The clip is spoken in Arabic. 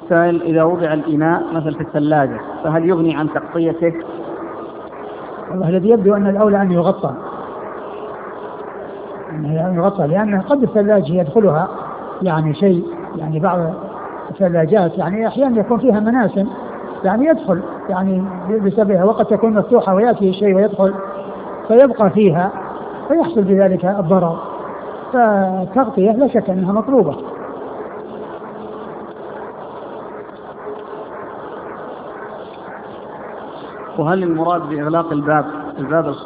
السائل: إذا وضع الإناء مثل في الثلاجة فهل يغني عن تغطيته؟ والله الذي يبدو أن الأولى أن يغطى، لأن قد الثلاجة يدخلها يعني شيء، يعني بعض الثلاجات يعني أحيانا يكون فيها مناسم يعني يدخل يعني بسببها، وقد تكون مفتوحة ويأتي شيء ويدخل فيبقى فيها فيحصل بذلك الضرر، فتغطية لا شك أنها مطلوبة. وهل المراد بإغلاق الباب الخاص